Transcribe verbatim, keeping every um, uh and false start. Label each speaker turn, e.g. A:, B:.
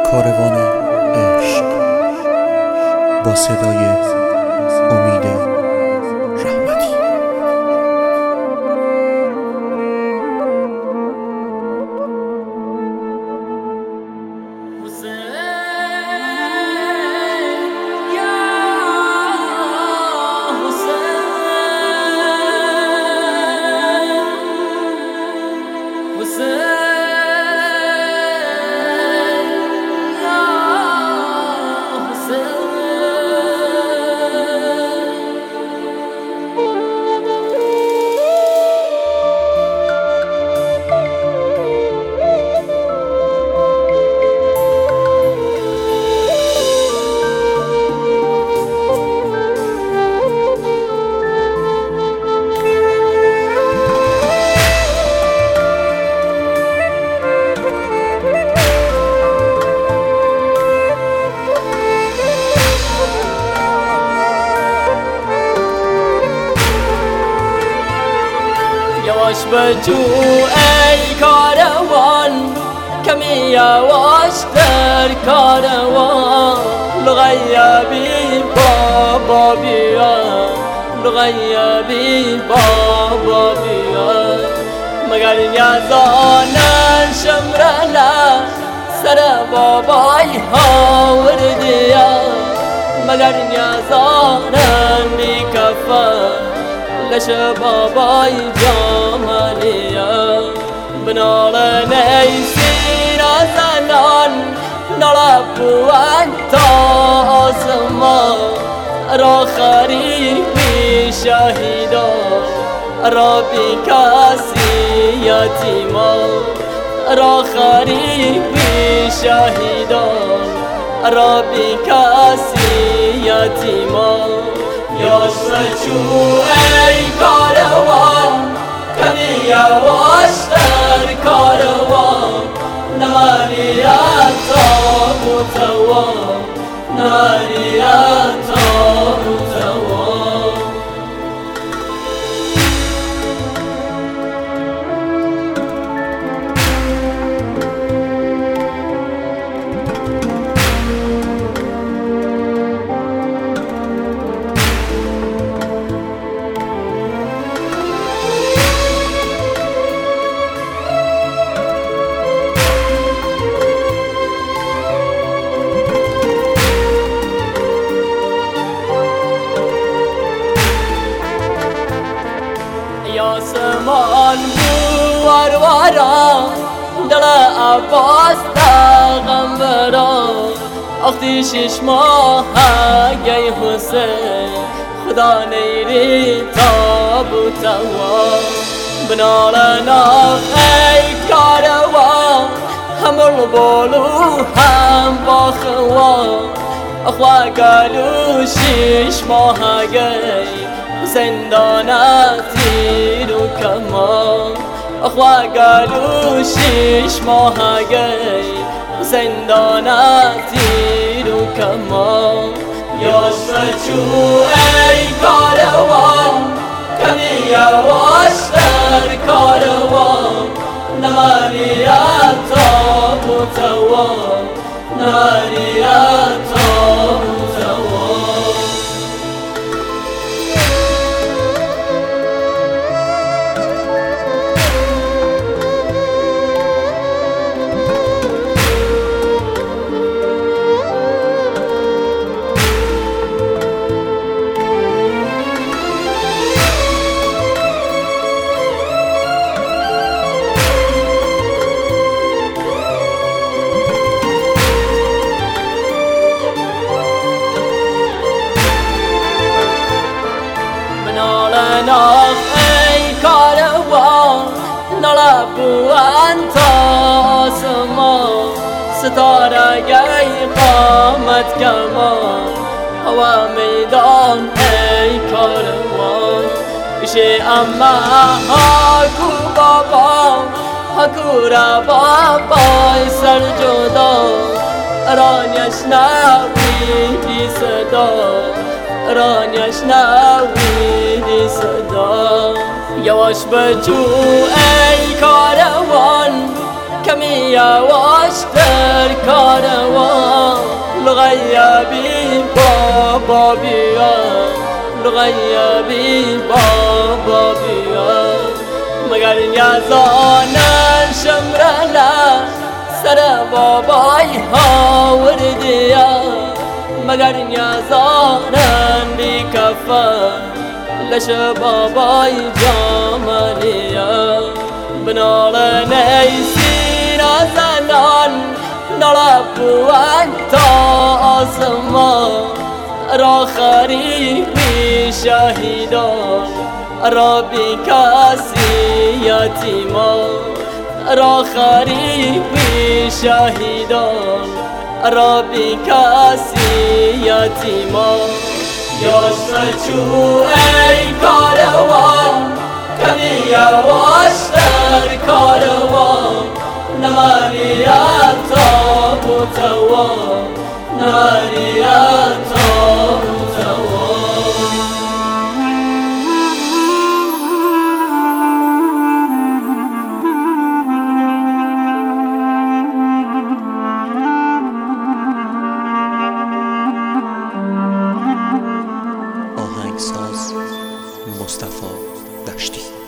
A: کاروان عشق با صدای امید رحمتی.
B: یواش بجو ای کاروان، کمی یواش در کاروان. لغیبی بابا بیا، لغیبی بابا بیا. مگر یزانن شمرنا سر بابای هاوردیا. مگر یزانن بی کفن لش بابای جامالیا. بنالن ای سینا زنان نلبوان تا آسمان. را خریبی شهیدا را بی کسی یتیما. را خریبی شهیدا را بی کسی یتیما. یواش بجو ای کاروان، کمی یواش در کاروان. نمانیت تابوتوان، نمانیت تابوتوان. آسمان بوار وارا دل عباس پیغمبرا. وقتی شش ماه گی حسین خدا نیری تابوتوان. بنالنا ای کاروان، همر بولو هم باخوان. اخوا گلو شش ماه گی زندانتی رو کمان. اخوا گلو شش ماه گی زندانتی رو کمان. یواش بجو ای کاروان، کمی یواش در کاروان. نمانیت تابوتوان، نمانیت تابوتوان. ای کاروان نلبوان تا آسمان. ستاره گی قامت کمان هوا میدان ای کاروان. بشه اما هاکو بابا هاکو را بابای سر جدا. رانیش نویدی صدا، رانیش نویدی صدا. یواش بجو ای کاروان، کمی یواش یواش در کاروان لغیبی بابا بیا لغیبی بابا بیا مگر یزانن شمرلا سر بابای هاوردیا مگر یزانن بی کفن لش بابای جامالیا بنال نیسین زنان نلبوان تا آسمان را خریبی شهیدان را بی کسی یتیمان را خریبی شهیدان را بی کسی یتیمان یاش چو ای کاروان کمی یواش در کاروان نمانیت تابوتوان نمانیت تابوتوان
A: آهنگساز مصطفی دشتی.